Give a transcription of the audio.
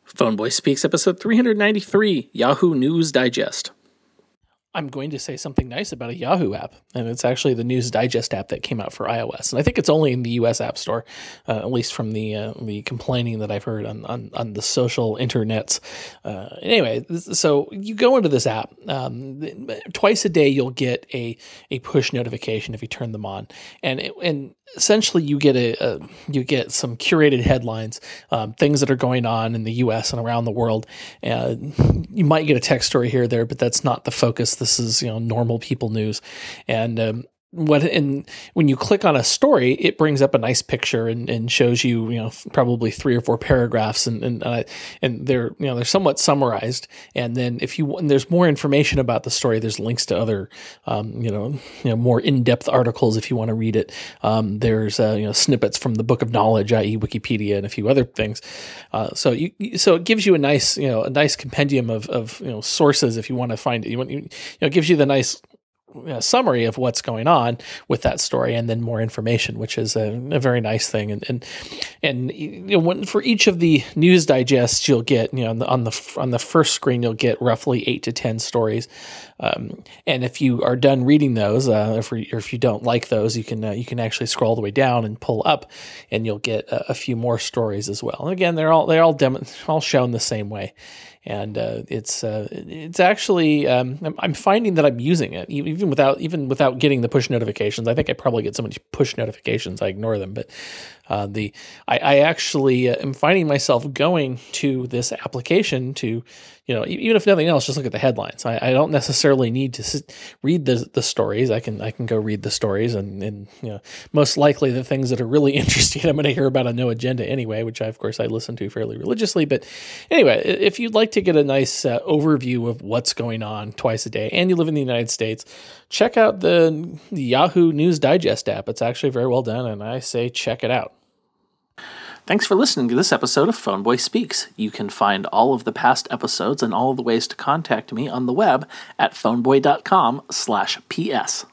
Phoneboy Speaks, episode 393, Yahoo News Digest. I'm going to say something nice about a Yahoo app, and it's actually the News Digest app that came out for iOS. And I think it's only in the U.S. App Store, at least from the complaining that I've heard on the social internets. Anyway, so you go into this app. Twice a day, you'll get a push notification if you turn them on, and essentially you get some curated headlines, things that are going on in the U.S. and around the world. You might get a text story here or there, but that's not the focus. This is normal people news, and when you click on a story, it brings up a nice picture and shows you probably 3 or 4 paragraphs, and they're somewhat summarized. And then and there's more information about the story, there's links to other more in-depth articles if you want to read it. There's snippets from the Book of Knowledge, i.e. Wikipedia, and a few other things. So it gives you a nice compendium of sources if you want to find it. It gives you the nice summary of what's going on with that story, and then more information, which is a very nice thing. And for each of the news digests, you'll get on the first screen you'll get roughly 8 to 10 stories. And if you are done reading those, or if you don't like those, you can actually scroll all the way down and pull up, and you'll get a few more stories as well. And again, they're all shown the same way. And it's actually I'm finding that I'm using it even without getting the push notifications. I think I probably get so many push notifications I ignore them. But I actually am finding myself going to this application to even if nothing else, just look at the headlines. I don't necessarily need to read the stories. I can go read the stories, and most likely the things that are really interesting I'm going to hear about on No Agenda anyway, which of course I listen to fairly religiously. But anyway, if you'd like to get a nice overview of what's going on twice a day, and you live in the United States, check out the Yahoo News Digest app. It's actually very well done, and I say check it out. Thanks for listening to this episode of Phoneboy Speaks. You can find all of the past episodes and all of the ways to contact me on the web at phoneboy.com/ps.